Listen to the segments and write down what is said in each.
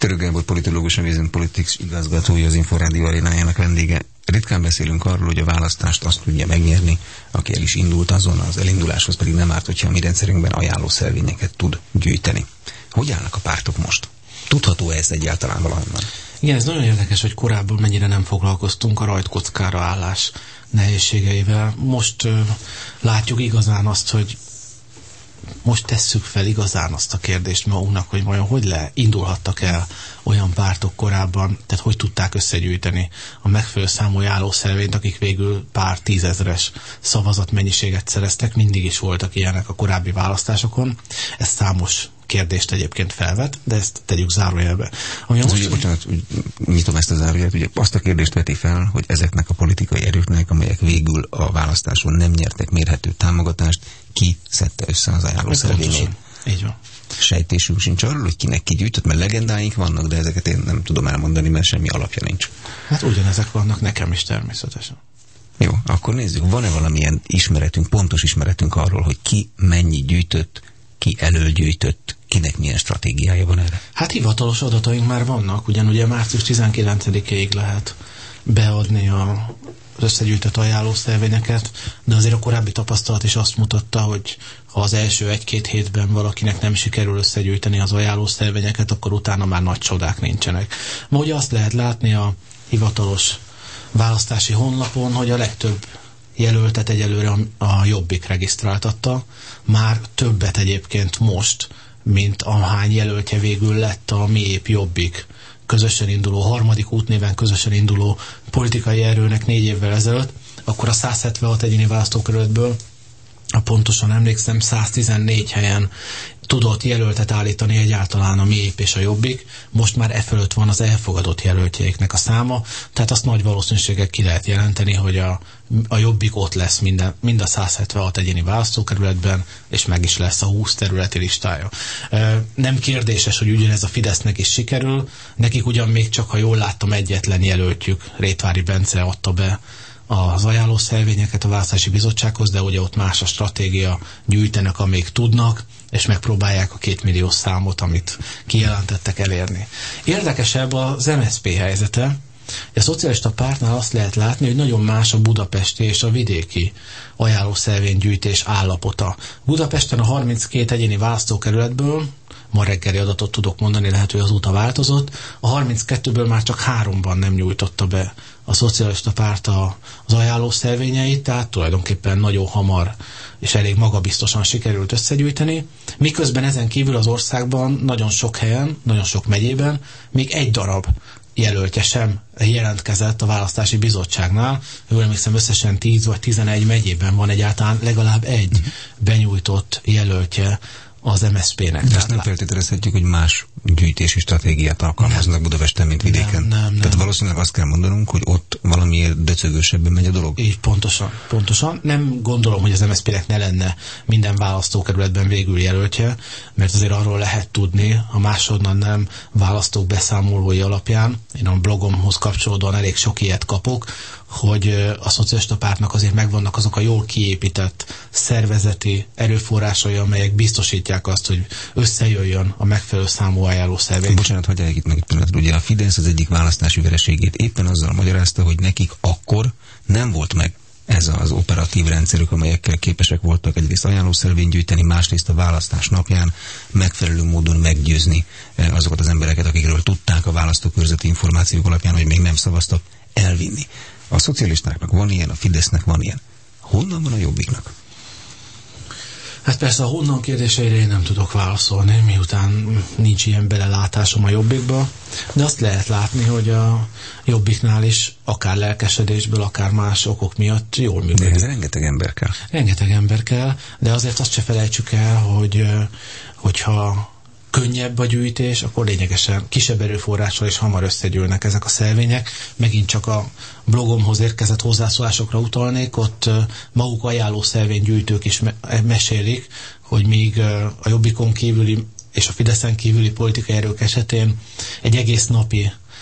Török Gábor politológus, a Vision Politics igazgatója, az Inforádió arénájának vendége. Ritkán beszélünk arról, hogy a választást azt tudja megnyerni, aki el is indult, azon az elinduláshoz pedig nem árt, hogyha a mi rendszerünkben ajánlószervényeket tud gyűjteni. Hogy állnak a pártok most? Tudható ez egyáltalán valahonnan? Igen, ez nagyon érdekes, hogy korábban mennyire nem foglalkoztunk a rajtkockára állás nehézségeivel. Most látjuk igazán azt, hogy most tesszük fel igazán azt a kérdést magunknak, hogy vajon hogy indulhattak el olyan pártok korábban, tehát hogy tudták összegyűjteni a megfelelő számú ajánlószervényt, akik végül pár tízezres szavazatmennyiséget szereztek, mindig is voltak ilyenek a korábbi választásokon. Ez számos kérdést egyébként felvet, de ezt tegyük zárójelbe. Bocsánat, nyitom ezt a zárójelet, ugye azt a kérdést veti fel, hogy ezeknek a politikai erőknek, amelyek végül a választáson nem nyertek mérhető támogatást, ki szedte össze az ajánlószervényét. Így van. Sejtésünk sincs arról, hogy kinek kigyűjtött, mert legendáink vannak, de ezeket én nem tudom elmondani, mert semmi alapja nincs. Hát ugyanezek vannak nekem is természetesen. Jó, akkor nézzük, van-e valamilyen ismeretünk, pontos ismeretünk arról, hogy ki mennyi gyűjtött, ki elölgyűjtött, kinek milyen stratégiája van erre? Hát hivatalos adataink már vannak, ugye március 19-ig lehet beadni az összegyűjtött ajánlószervényeket, de azért a korábbi tapasztalat is azt mutatta, hogy ha az első 1-2 hétben valakinek nem sikerül összegyűjteni az ajánlószervényeket, akkor utána már nagy csodák nincsenek. Ma ugye azt lehet látni a hivatalos választási honlapon, hogy a legtöbb jelöltet egyelőre a Jobbik regisztráltatta, már többet egyébként most, mint ahány jelöltje végül lett a Mi Épp Jobbik közösen induló, harmadik útnéven közösen induló politikai erőnek 4 évvel ezelőtt, akkor a 176 egyéni választókerületből, pontosan emlékszem, 114 helyen tudott jelöltet állítani egyáltalán a Mi Épp és a Jobbik, most már fölött van az elfogadott jelöltjeiknek a száma, tehát azt nagy valószínűséggel ki lehet jelenteni, hogy a Jobbik ott lesz mind a 176 egyéni választókerületben, és meg is lesz a 20 területi listája. Nem kérdéses, hogy ugyanez a Fidesznek is sikerül, nekik ugyan még csak, ha jól láttam, egyetlen jelöltjük, Rétvári Bence adta be az ajánlószervényeket a választási bizottsághoz, de ugye ott más a stratégia, gyűjtenek, amíg tudnak, és megpróbálják a 2 millió számot, amit kijelentettek, elérni. Érdekesebb az MSZP helyzete. A szocialista pártnál azt lehet látni, hogy nagyon más a budapesti és a vidéki ajánlószervénygyűjtés állapota. Budapesten a 32 egyéni választókerületből, ma reggeli adatot tudok mondani, lehet, hogy azóta változott, a 32-ből már csak 3-ban nem nyújtotta be a szocialista párt az ajánlószervényeit, tehát tulajdonképpen nagyon hamar és elég magabiztosan sikerült összegyűjteni, miközben ezen kívül az országban nagyon sok helyen, nagyon sok megyében még egy darab jelöltje sem jelentkezett a választási bizottságnál. Jól emlékszem, összesen 10 vagy 11 megyében van egyáltalán legalább egy benyújtott jelöltje az MSZP-nek. De ezt nem feltételezhetjük, hogy más gyűjtési stratégiát alkalmaznak Budapesten, mint vidéken. Nem. Tehát valószínűleg azt kell mondanunk, hogy ott valamiért döcögősebben megy a dolog. Így pontosan. Nem gondolom, hogy az MSZP-nek ne lenne minden választókerületben végül jelöltje, mert azért arról lehet tudni, a másodnan nem választók beszámolói alapján, én a blogomhoz kapcsolódóan elég sok ilyet kapok, hogy a szocialista pártnak azért megvannak azok a jól kiépített szervezeti erőforrásai, amelyek biztosítják azt, hogy összejöjjön a megfelelő számú ajánlószervény. Bocsánat, hagyják itt meg egy pillanatra. Ugye a Fidesz az egyik választási vereségét éppen azzal magyarázta, hogy nekik akkor nem volt meg ez az operatív rendszerük, amelyekkel képesek voltak egyrészt ajánlószervényt gyűjteni, másrészt a választás napján megfelelő módon meggyőzni azokat az embereket, akikről tudták a választókörzeti információk alapján, hogy még nem szavaztak, elvinni. A szocialistáknak van ilyen, a Fidesznek van ilyen. Honnan van a Jobbiknak? Hát persze a honnan kérdéseire én nem tudok válaszolni, miután nincs ilyen belelátásom a Jobbikba, de azt lehet látni, hogy a Jobbiknál is akár lelkesedésből, akár más okok miatt jól működik. De ez rengeteg ember kell. Rengeteg ember kell, de azért azt se felejtsük el, hogyha könnyebb a gyűjtés, akkor lényegesen kisebb erőforrással is hamar összegyűlnek ezek a szervények. Megint csak a blogomhoz érkezett hozzászólásokra utalnék, ott maguk ajánlószervénygyűjtők is mesélik, hogy míg a Jobbikon kívüli és a Fideszen kívüli politikai erők esetén egy egész napi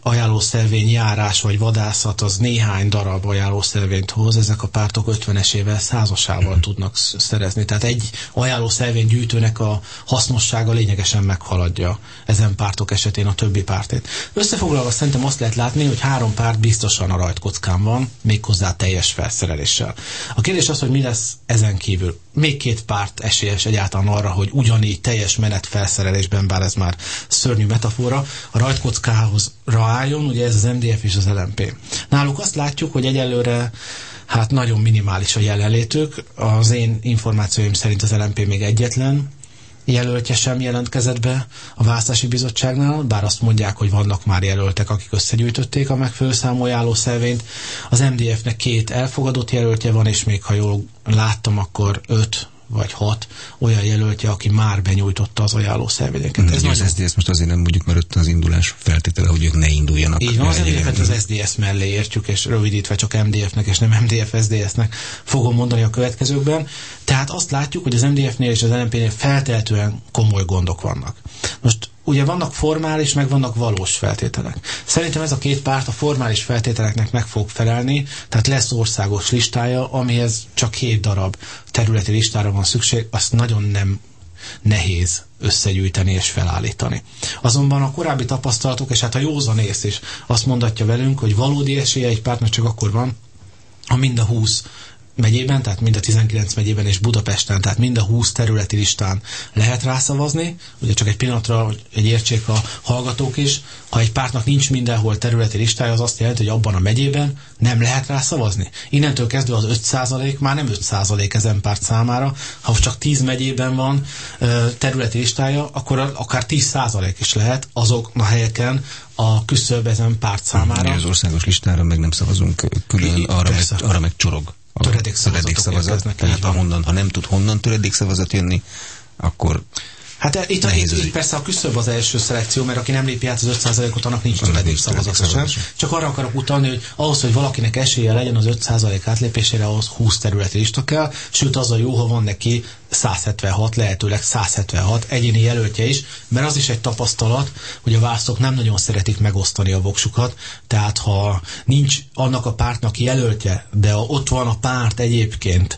ajánlószervény járás vagy vadászat az néhány darab ajánlószervényt hoz, ezek a pártok 50-esével, 100-asával tudnak szerezni. Tehát egy ajánlószervény gyűjtőnek a hasznossága lényegesen meghaladja ezen pártok esetén a többi pártét. Összefoglalva szerintem azt lehet látni, hogy 3 párt biztosan a rajtkockán van, méghozzá teljes felszereléssel. A kérdés az, hogy mi lesz ezen kívül. Még 2 párt esélyes egyáltalán arra, hogy ugyanígy teljes menet felszerelésben, bár ez már szörnyű metafora, a rajtkockához álljon, ugye ez az MDF és az LMP. Náluk azt látjuk, hogy egyelőre hát nagyon minimális a jelenlétük. Az én információim szerint az LMP még egyetlen jelöltje sem jelentkezett be a választási bizottságnál, bár azt mondják, hogy vannak már jelöltek, akik összegyűjtötték a megfelelő számú ajánlószervényt. Az MDF-nek 2 elfogadott jelöltje van, és még ha jól láttam, akkor 5 vagy 6 olyan jelöltje, aki már benyújtotta az ajánlószervényeket. Ez az SZDSZ most azért nem mondjuk, mert ott az indulás feltétele, hogy ők ne induljanak. Így van, az MDF-et az SZDSZ mellé értjük, és rövidítve csak MDF-nek, és nem MDF SZDSZ-nek fogom mondani a következőkben. Tehát azt látjuk, hogy az MDF-nél és az LMP-nél feltehetően komoly gondok vannak. Most ugye vannak formális, meg vannak valós feltételek. Szerintem ez a 2 párt a formális feltételeknek meg fog felelni, tehát lesz országos listája, amihez csak 7 darab területi listára van szükség, azt nagyon nem nehéz összegyűjteni és felállítani. Azonban a korábbi tapasztalatok, és hát a józan ész is azt mondatja velünk, hogy valódi esélye egy pártnak csak akkor van, ha mind a 20 megyében, tehát mind a 19 megyében és Budapesten, tehát mind a 20 területi listán lehet rászavazni. Ugye csak egy pillanatra, hogy értsék a hallgatók is, ha egy pártnak nincs mindenhol területi listája, az azt jelenti, hogy abban a megyében nem lehet rászavazni. Innentől kezdve az 5% már nem 5% ezen párt számára. Ha csak 10 megyében van területi listája, akkor akár 10% is lehet azok a helyeken a küszöb ezen párt számára. Az országos listára meg nem szavazunk külön, arra meg csorog. Töredékszavazatok. Tehát ha nem tud honnan töredékszavazat jönni, akkor hát itt persze a küszöb az első szelekció, mert aki nem lépi át az 5%-ot, annak nincs töredékszavazata sem. Csak arra akarok utalni, hogy ahhoz, hogy valakinek esélye legyen az 5% átlépésére, ahhoz 20 területi lista kell, sőt az a jó, ha van neki 176, lehetőleg 176 egyéni jelöltje is, mert az is egy tapasztalat, hogy a választók nem nagyon szeretik megosztani a voksukat, tehát ha nincs annak a pártnak jelöltje, de ott van a párt egyébként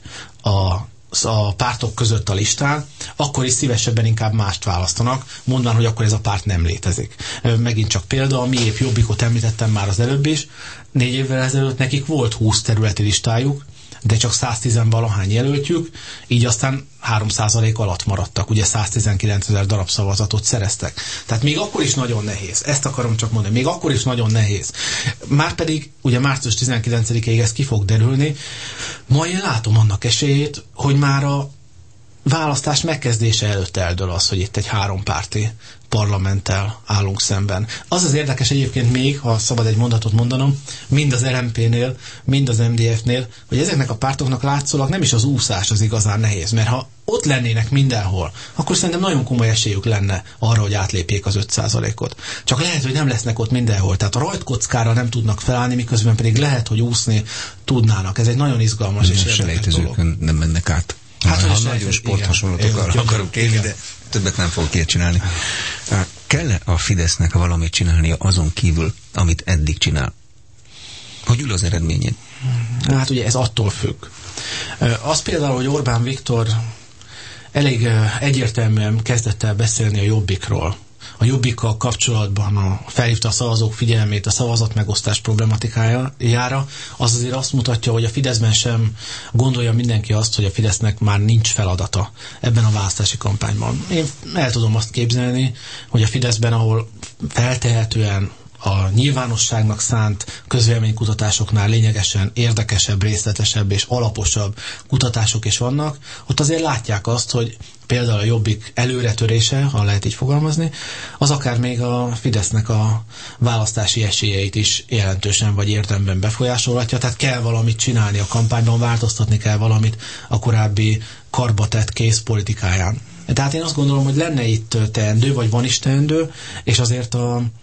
a pártok között a listán, akkor is szívesebben inkább mást választanak, mondván, hogy akkor ez a párt nem létezik. Megint csak példa, a miép Jobbikot említettem már az előbb is, 4 évvel ezelőtt nekik volt 20 területi listájuk, de csak 110-valahány jelöltjük, így aztán 3% alatt maradtak, ugye 119 000 darab szavazatot szereztek. Tehát még akkor is nagyon nehéz, ezt akarom csak mondani, még akkor is nagyon nehéz. Márpedig ugye március 19-ig ez ki fog derülni, ma én látom annak esélyét, hogy már a választás megkezdése előtt eldől az, hogy itt egy 3 párti parlamenttel állunk szemben. Az az érdekes egyébként még, ha szabad egy mondatot mondanom, mind az LMP-nél, mind az MDF-nél, hogy ezeknek a pártoknak látszólag nem is az úszás az igazán nehéz, mert ha ott lennének mindenhol, akkor szerintem nagyon komoly esélyük lenne arra, hogy átlépjék az 5%-ot. Csak lehet, hogy nem lesznek ott mindenhol. Tehát a rajtkockára nem tudnak felállni, miközben pedig lehet, hogy úszni tudnának. Ez egy nagyon izgalmas és érdekes dolog. Nem mennek át. Hát, ha nagyon sporthasonlatokkal akarok élni, de többet nem fogok ilyet csinálni. Kell-e a Fidesznek valamit csinálnia azon kívül, amit eddig csinál? Hogy ül az eredményén? Hát ugye ez attól függ. Az például, hogy Orbán Viktor elég egyértelműen kezdett el beszélni a Jobbikról. A Jobbikkal kapcsolatban felhívta a szavazók figyelmét a szavazatmegosztás problematikájára, az azért azt mutatja, hogy a Fideszben sem gondolja mindenki azt, hogy a Fidesznek már nincs feladata ebben a választási kampányban. Én el tudom azt képzelni, hogy a Fideszben, ahol feltehetően a nyilvánosságnak szánt közvéleménykutatásoknál lényegesen érdekesebb, részletesebb és alaposabb kutatások is vannak, ott azért látják azt, hogy például a Jobbik előretörése, ha lehet így fogalmazni, az akár még a Fidesznek a választási esélyeit is jelentősen vagy érdemben befolyásolhatja, tehát kell valamit csinálni a kampányban, változtatni kell valamit a korábbi karbatett készpolitikáján. Tehát én azt gondolom, hogy lenne itt teendő, vagy van is teendő, és azért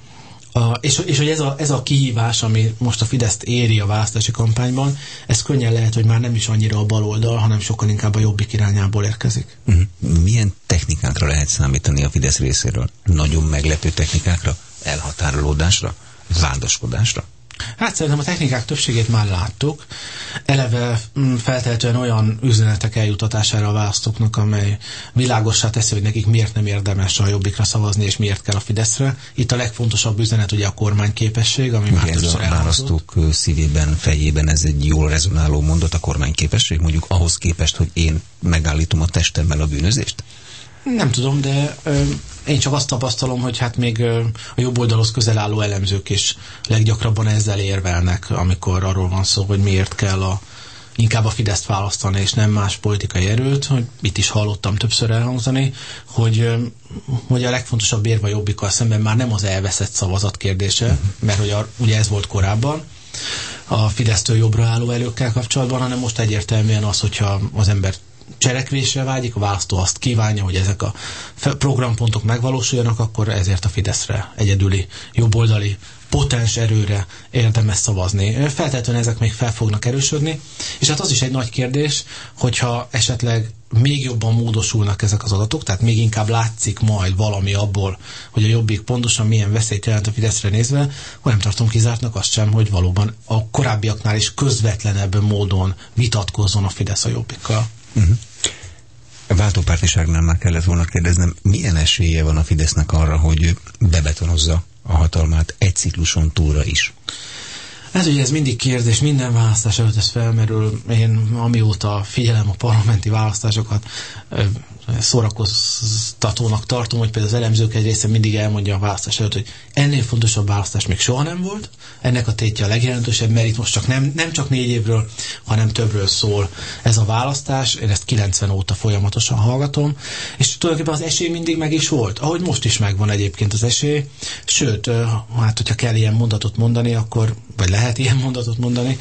és hogy ez a kihívás, ami most a Fideszt éri a választási kampányban, ez könnyen lehet, hogy már nem is annyira a baloldal, hanem sokkal inkább a Jobbik irányából érkezik. Milyen technikákra lehet számítani a Fidesz részéről? Nagyon meglepő technikákra? Elhatárolódásra? vádaskodásra? Hát szerintem a technikák többségét már láttuk. Eleve feltehetően olyan üzenetek eljutatására a választóknak, amely világossá teszi, hogy nekik miért nem érdemes a Jobbikra szavazni, és miért kell a Fideszre. Itt a legfontosabb üzenet ugye a kormányképesség, ami már többször elhangzott. A választók szívében, fejében ez egy jól rezonáló mondat, a kormányképesség, mondjuk ahhoz képest, hogy én megállítom a testemmel a bűnözést? Nem tudom, de én csak azt tapasztalom, hogy hát még a jobb oldalhoz közel álló elemzők is leggyakrabban ezzel érvelnek, amikor arról van szó, hogy miért kell inkább a Fideszt választani, és nem más politikai erőt, hogy itt is hallottam többször elhangzani, hogy a legfontosabb érve a Jobbikkal szemben már nem az elveszett szavazat kérdése, mert hogy ugye ez volt korábban a Fidesztől jobbra álló előkkel kapcsolatban, hanem most egyértelműen az, hogyha az ember cselekvésre vágyik, a választó azt kívánja, hogy ezek a programpontok megvalósuljanak, akkor ezért a Fideszre, egyedüli, jobboldali, potens erőre érdemes szavazni. Feltétlenül ezek még fel fognak erősödni, és hát az is egy nagy kérdés, hogyha esetleg még jobban módosulnak ezek az adatok, tehát még inkább látszik majd valami abból, hogy a Jobbik pontosan milyen veszélyt jelent a Fideszre nézve, hogy nem tartom kizártnak azt sem, hogy valóban a korábbiaknál is közvetlenebb módon vitatkozzon a Fidesz a Jobbikkal. A váltópártiságnál már kellett volna kérdeznem, milyen esélye van a Fidesznek arra, hogy bebetonozza a hatalmát egy cikluson túlra is? Ez ugye ez mindig kérdés, minden választás előtt ez felmerül. Én amióta figyelem a parlamenti választásokat, szórakoztatónak tartom, hogy például az elemzők egy része mindig elmondja a választás előtt, hogy ennél fontosabb választás még soha nem volt. Ennek a tétje a legjelentősebb, mert itt most csak nem csak 4 évről, hanem többről szól ez a választás. Én ezt 90 óta folyamatosan hallgatom, és tulajdonképpen az esély mindig meg is volt. Ahogy most is megvan egyébként az esély. Sőt, hát hogyha kell ilyen mondatot mondani, akkor, vagy lehet ilyen mondatot mondani,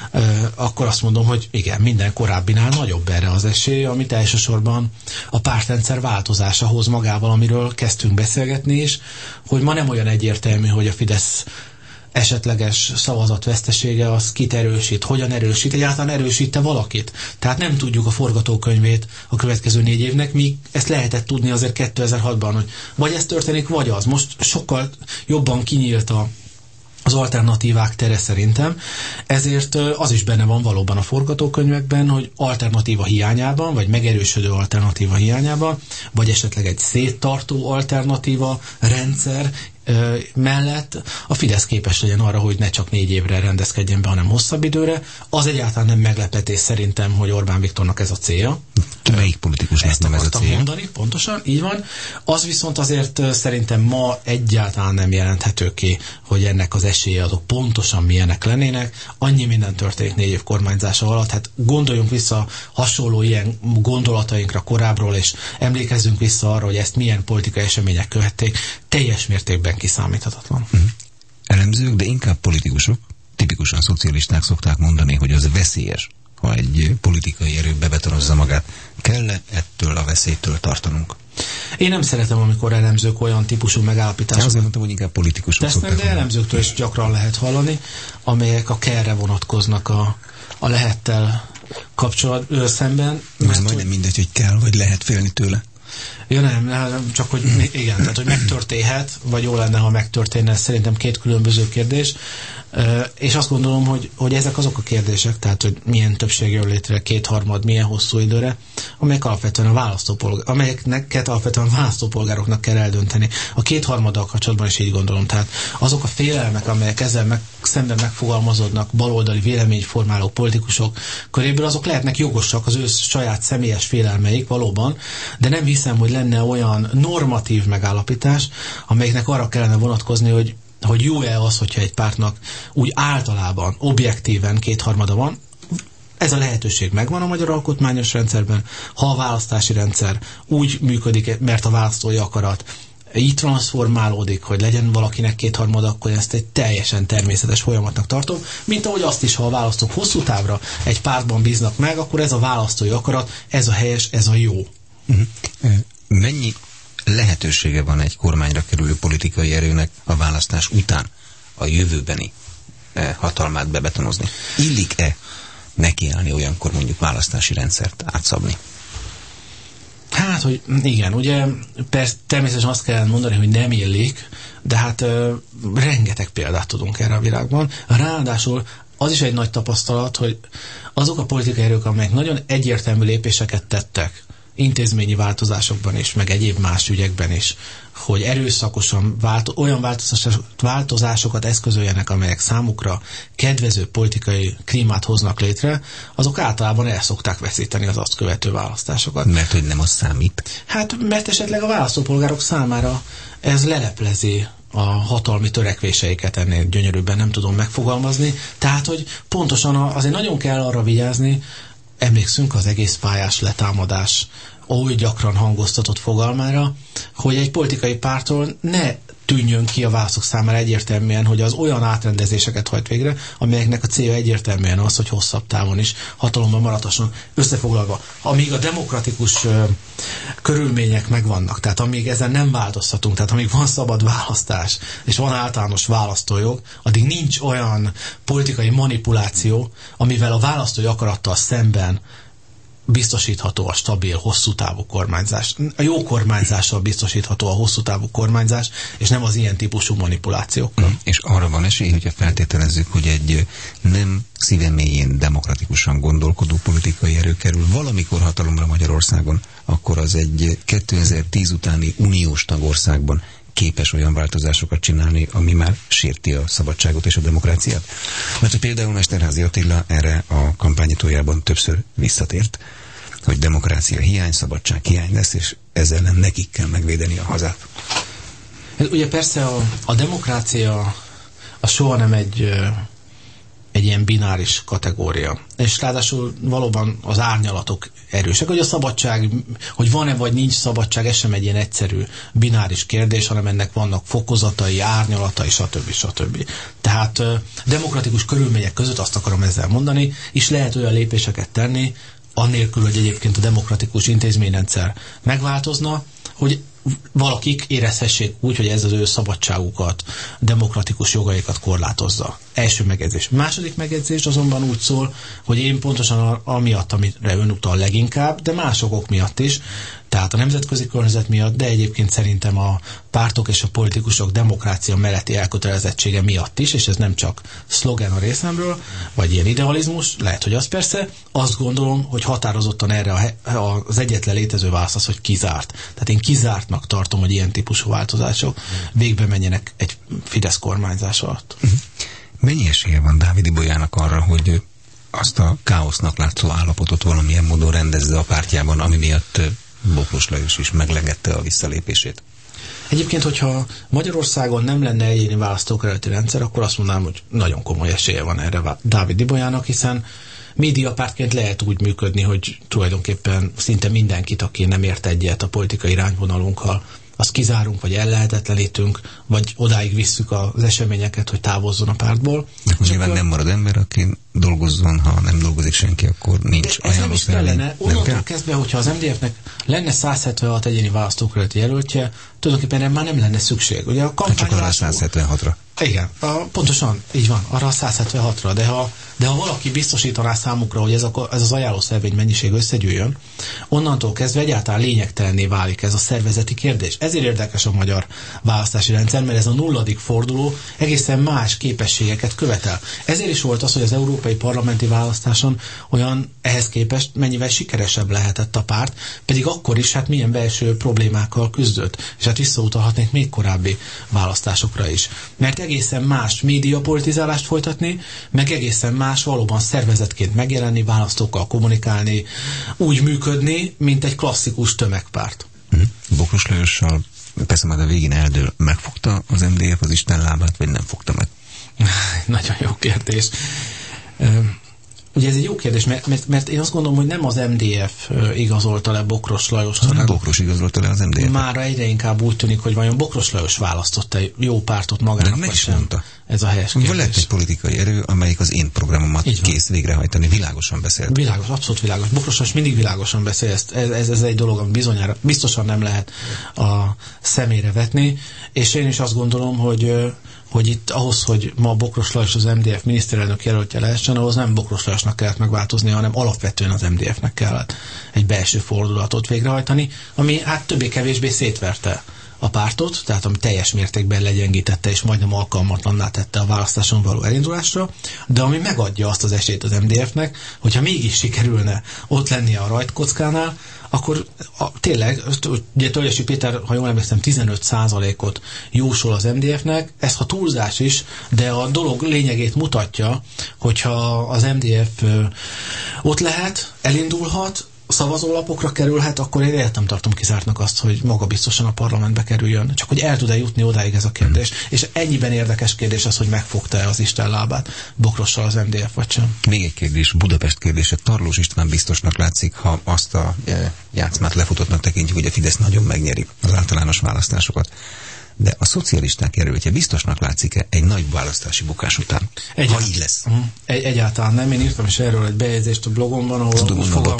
akkor azt mondom, hogy igen, minden korábbinál nagyobb erre az esély, amit elsősorban a pártrendszer változása hoz magával, amiről kezdtünk beszélgetni is, hogy ma nem olyan egyértelmű, hogy a Fidesz esetleges szavazatvesztesége az kit erősít, hogyan erősít, egyáltalán erősít-e valakit. Tehát nem tudjuk a forgatókönyvét a következő 4 évnek, míg ezt lehetett tudni azért 2006-ban, hogy vagy ez történik, vagy az. Most sokkal jobban kinyílt az alternatívák tere szerintem, ezért az is benne van valóban a forgatókönyvekben, hogy alternatíva hiányában, vagy megerősödő alternatíva hiányában, vagy esetleg egy széttartó alternatíva rendszer mellett a Fidesz képes legyen arra, hogy ne csak 4 évre rendezkedjen be, hanem hosszabb időre. Az egyáltalán nem meglepetés szerintem, hogy Orbán Viktornak ez a célja. Melyik politikusnak nem ez a célja? Mondani, pontosan, így van. Az viszont azért szerintem ma egyáltalán nem jelenthető ki, hogy ennek az esélye azok pontosan milyenek lennének. Annyi minden történik 4 év kormányzása alatt. Hát gondoljunk vissza hasonló ilyen gondolatainkra korábbról, és emlékezzünk vissza arra, hogy ezt milyen politikai események követték. Teljes mértékben kiszámíthatatlan. Elemzők, de inkább politikusok, tipikusan szocialisták szokták mondani, hogy az veszélyes, ha egy politikai erő bebetonozza magát. Kell-e ettől a veszélytől tartanunk? Én nem szeretem, amikor elemzők olyan típusú megállapításokat azért mondtam, hogy inkább politikusok tesznek, de elemzőktől is gyakran lehet hallani, amelyek a kell-re vonatkoznak a lehettel kapcsolat szemben. Majdnem mindegy, hogy kell, vagy lehet félni tőle. Ja nem, csak hogy igen, tehát hogy megtörténhet, vagy jó lenne, ha megtörténne, ez szerintem 2 különböző kérdés. És azt gondolom, hogy ezek azok a kérdések, tehát hogy milyen többség jön létre, 2/3, milyen hosszú időre, amelyeket alapvetően a választópolgároknak kell eldönteni. A 2/3-dal kapcsolatban is így gondolom. Tehát azok a félelmek, amelyek ezzel szemben megfogalmazódnak baloldali véleményformáló politikusok köréből, azok lehetnek jogosak, az ő saját személyes félelmeik valóban, de nem hiszem, hogy lenne olyan normatív megállapítás, amelyiknek arra kellene vonatkozni, hogy jó-e az, hogyha egy pártnak úgy általában, objektíven 2/3 van. Ez a lehetőség megvan a magyar alkotmányos rendszerben. Ha a választási rendszer úgy működik, mert a választói akarat így transformálódik, hogy legyen valakinek 2/3, akkor ezt egy teljesen természetes folyamatnak tartom, mint ahogy azt is, ha a választók hosszú távra egy pártban bíznak meg, akkor ez a választói akarat, ez a helyes, ez a jó. Mennyi lehetősége van egy kormányra kerülő politikai erőnek a választás után a jövőbeni hatalmát bebetonozni? Illik-e nekiállni olyankor mondjuk választási rendszert átszabni? Hát, hogy igen, ugye persze természetesen azt kell mondani, hogy nem illik, de hát rengeteg példát tudunk erre a világban. Ráadásul az is egy nagy tapasztalat, hogy azok a politikai erők, amelyek nagyon egyértelmű lépéseket tettek, intézményi változásokban is, meg egyéb más ügyekben is, hogy erőszakosan olyan változásokat eszközöljenek, amelyek számukra kedvező politikai klímát hoznak létre, azok általában el szokták veszíteni az azt követő választásokat. Mert hogy nem az számít? Hát, mert esetleg a választópolgárok számára ez leleplezi a hatalmi törekvéseiket, ennél gyönyörűbben nem tudom megfogalmazni. Tehát, hogy pontosan azért nagyon kell arra vigyázni, emlékszünk az egész pályás letámadás oly gyakran hangoztatott fogalmára, hogy egy politikai pártól ne tűnjön ki a választók számára egyértelműen, hogy az olyan átrendezéseket hajt végre, amelyeknek a célja egyértelműen az, hogy hosszabb távon is hatalomban maradhasson. Összefoglalva, amíg a demokratikus körülmények megvannak, tehát amíg ezen nem változtatunk, tehát amíg van szabad választás, és van általános választójog, addig nincs olyan politikai manipuláció, amivel a választói akarattal szemben biztosítható a stabil, hosszú távú kormányzás. A jó kormányzással biztosítható a hosszú távú kormányzás, és nem az ilyen típusú manipulációkkal. És arra van esély, hogyha feltételezzük, hogy egy nem szívemélyén demokratikusan gondolkodó politikai erő kerül valamikor hatalomra Magyarországon, akkor az egy 2010 utáni uniós tagországban képes olyan változásokat csinálni, ami már sérti a szabadságot és a demokráciát. Mert például Mesterházy Attila erre a kampányitójában többször visszatért, hogy demokrácia hiány, szabadság hiány lesz, és ezzel ellen nekik kell megvédeni a hazát. Ugye persze a demokrácia az soha nem egy ilyen bináris kategória. És ráadásul valóban az árnyalatok erősek, hogy a szabadság, hogy van-e vagy nincs szabadság, ez sem egy ilyen egyszerű bináris kérdés, hanem ennek vannak fokozatai, árnyalatai, stb. Tehát demokratikus körülmények között, azt akarom ezzel mondani, is lehet olyan lépéseket tenni, annélkül, hogy egyébként a demokratikus intézményrendszer megváltozna, hogy valakik érezhessék úgy, hogy ez az ő szabadságukat, demokratikus jogaikat korlátozza. Első megjegyzés. Második megjegyzés azonban úgy szól, hogy én pontosan amiatt, amire ön utal leginkább, de más okok miatt is, tehát a nemzetközi környezet miatt, de egyébként szerintem a pártok és a politikusok demokrácia melletti elkötelezettsége miatt is, és ez nem csak szlogen a részemről, vagy ilyen idealizmus, lehet, hogy az persze, azt gondolom, hogy határozottan erre az egyetlen létező válasz az, hogy kizárt. Tehát én kizártnak tartom, hogy ilyen típusú változások végbe menjenek egy Fidesz kormányzás alatt. Mennyi esélye van Dávid Ibolyának arra, hogy azt a káosznak látszó állapotot valamilyen módon rendezze a pártjában, ami miatt Bokros Lajos is meglengette a visszalépését? Egyébként, hogyha Magyarországon nem lenne egyéni választókerületi rendszer, akkor azt mondanám, hogy nagyon komoly esélye van erre Dávid Ibolyának, hiszen médiapártként lehet úgy működni, hogy tulajdonképpen szinte mindenkit, aki nem ért egyet a politikai irányvonalunkkal, azt kizárunk, vagy ellehetetlenítünk, vagy odáig visszük az eseményeket, hogy távozzon a pártból. De nyilván nem marad ember, aki dolgozzon, ha nem dolgozik senki, akkor nincs ajánlószervény. Onnantól kezdve, hogyha az MDF-nek lenne 176 egyéni választókerületi jelöltje, tulajdonképpen már nem lenne szükség. Ugye a csak arra 176-ra. Igen, pontosan így van, arra a 176-ra, de ha valaki biztosítaná számukra, hogy ez az ajánlószervény mennyiség összegyűjjön, onnantól kezdve egyáltalán lényegtelenné válik ez a szervezeti kérdés. Ezért érdekes a magyar választási rendszer, mert ez a nulladik forduló egészen más képességeket követel. Ezért is volt az, hogy az európai parlamenti választáson olyan ehhez képest mennyivel sikeresebb lehetett a párt, pedig akkor is hát milyen belső problémákkal küzdött. És hát visszautalhatnék még korábbi választásokra is. Mert egészen más médiapolitizálást folytatni, meg egészen más valóban szervezetként megjelenni, választókkal kommunikálni, úgy működni, mint egy klasszikus tömegpárt. Bokros Lajossal, persze majd a végén eldől, megfogta az MDF az Isten lábát, vagy nem fogta meg? Nagyon jó kérdés. Ugye ez egy jó kérdés, mert én azt gondolom, hogy nem az MDF igazolta le Bokros Lajost, hanem Bokros igazolta le az MDF-et. Mára egyre inkább úgy tűnik, hogy vajon Bokros Lajos választotta jó pártot magának, vagy sem. Mondta. Ez a helyes kérdés. Vagy lett egy politikai erő, amelyik az én programomat kész végrehajtani. Világosan beszélt. Világos, abszolút világos. Bokros Lajos mindig világosan beszél. Ez egy dolog, ami biztosan nem lehet a szemére vetni. És én is azt gondolom, hogy hogy itt ahhoz, hogy ma Bokros Lajos az MDF miniszterelnök jelöltje lehessen, ahhoz nem Bokros Lajosnak kellett megváltozni, hanem alapvetően az MDF-nek kellett egy belső fordulatot végrehajtani, ami hát többé-kevésbé szétverte a pártot, tehát ami teljes mértékben legyengítette és majdnem alkalmatlanná tette a választáson való elindulásra, de ami megadja azt az esélyt az MDF-nek, hogyha mégis sikerülne ott lennie a rajtkockánál, akkor tényleg, ugye Töllesi Péter, ha jól emlékszem, 15%-ot jósol az MDF-nek, ez ha túlzás is, de a dolog lényegét mutatja, hogyha az MDF ott lehet, elindulhat, szavazólapokra kerülhet, akkor én nem tartom kizártnak azt, hogy maga biztosan a parlamentbe kerüljön. Csak hogy el tud-e jutni odáig ez a kérdés. És ennyiben érdekes kérdés az, hogy megfogta-e az Isten lábát Bokrossal az MDF, vagy sem. Még egy kérdés, Budapest kérdése. Tarlós István biztosnak látszik, ha azt a játszmát lefutottnak tekintjük, hogy a Fidesz nagyon megnyeri az általános választásokat. De a szocialisták jelöltje biztosnak látszik-e egy nagy választási bukás után? Ha így lesz. Egyáltalán nem. Én írtam is erről egy bejegyzést a blogomban, ahol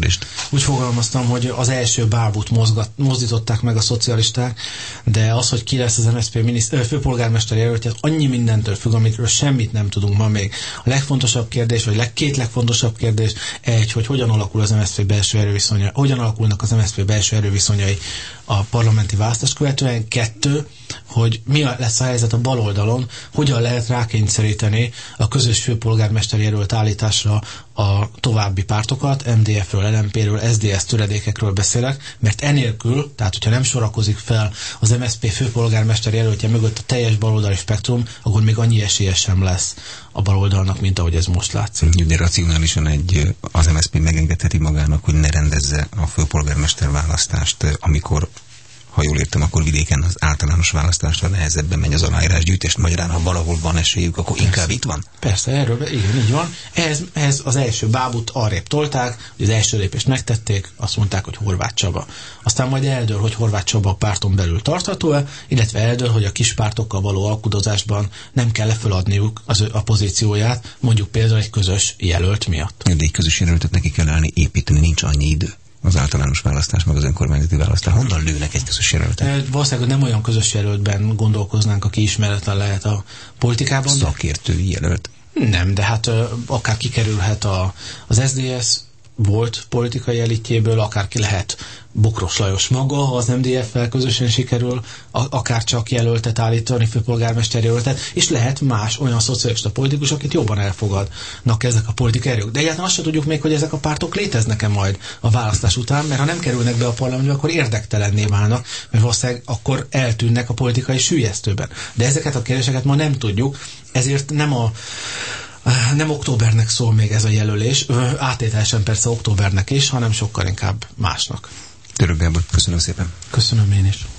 úgy fogalmaztam, hogy az első bábút mozdították meg a szocialisták, de az, hogy ki lesz az MSZP főpolgármester jelöltje, annyi mindentől függ, amitről semmit nem tudunk ma még. A legfontosabb kérdés, vagy két legfontosabb kérdés, hogy hogyan alakul az MSZP belső erőviszonya, hogyan alakulnak az MSZP belső erőviszonyai a parlamenti választást követően. 2, hogy mi lesz a helyzet a baloldalon, hogyan lehet rákényszeríteni a közös főpolgármester jelölt állításra a további pártokat, MDF-ről, LMP-ről, SZDSZ töredékekről beszélek, mert enélkül, tehát hogyha nem sorakozik fel az MSZP főpolgármester jelöltje mögött a teljes baloldali spektrum, akkor még annyi esélye sem lesz a baloldalnak, mint ahogy ez most látszik. De racionálisan az MSZP megengedheti magának, hogy ne rendezze a főpolgármester választást, amikor, ha jól értem, akkor vidéken az általános választásra nehezebben megy az aláírásgyűjtés, magyarán, ha valahol van esélyük, akkor persze, inkább itt van? Persze, erről igen, így van. Ez az első bábút arrébb tolták, hogy az első lépést megtették, azt mondták, hogy Horváth Csaba. Aztán majd eldől, hogy Horváth Csaba a párton belül tartható-e, illetve eldől, hogy a kis pártokkal való alkudozásban nem kell feladniuk a pozícióját, mondjuk például egy közös jelölt miatt. De egy közös jelöltet neki kell állni, építeni, nincs annyi idő. Az általános választás, meg az önkormányzati választás. Honnan lőnek egy közös jelöltet? Valószínűleg nem olyan közös jelöltben gondolkoznánk, aki ismeretlen lehet a politikában. Szakértői jelölt. Nem, de hát akár kikerülhet az SZDSZ volt politikai elitjéből, akár ki lehet Bokros Lajos maga, ha az MDF-fel közösen sikerül, akár csak jelöltet állítani, főpolgármester jelöltet, és lehet más olyan szocialista politikus, akit jobban elfogadnak ezek a politikai erők. De egyáltalán azt sem tudjuk még, hogy ezek a pártok léteznek-e majd a választás után, mert ha nem kerülnek be a parlamentbe, akkor érdektelenné válnak, mert valószínűleg akkor eltűnnek a politikai süllyesztőben. De ezeket a kérdéseket ma nem tudjuk, ezért nem októbernek szól még ez a jelölés, áttételesen persze októbernek is, hanem sokkal inkább másnak. Török Gábor, köszönöm szépen. Köszönöm én is.